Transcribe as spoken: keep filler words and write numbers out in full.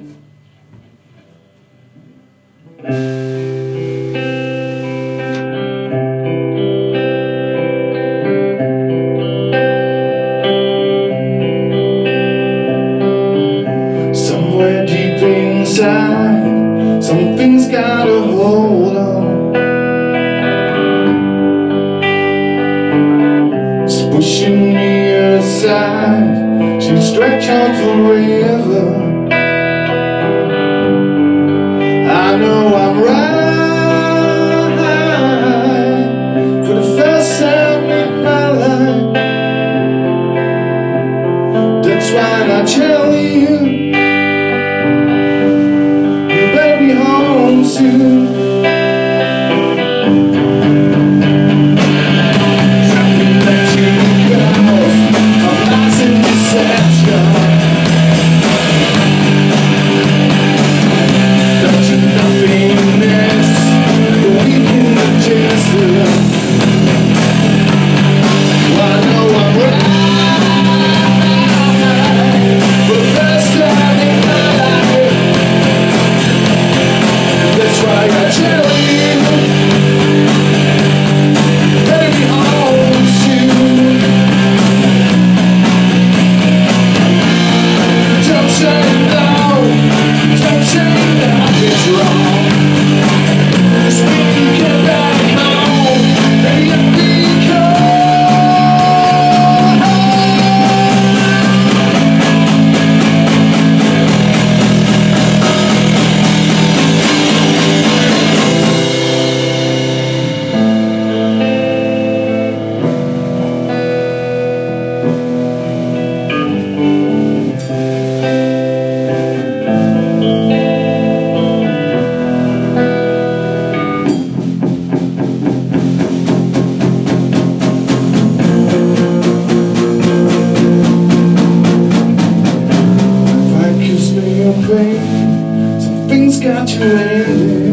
Somewhere deep inside, something's got a hold on. It's pushing me aside, she'll stretch out forever. I know I'm right for the first time in my life. That's why I tell you, you better be home soon. Something that you girls of lies and deception. Touching nothingness, the weak in the gesture. Well, I know I'm right for the first time in my life. That's why I tell you, better be home soon. Don't say no, don't say that it's wrong. Just when you get back home, baby, let me go. Something's got you in there.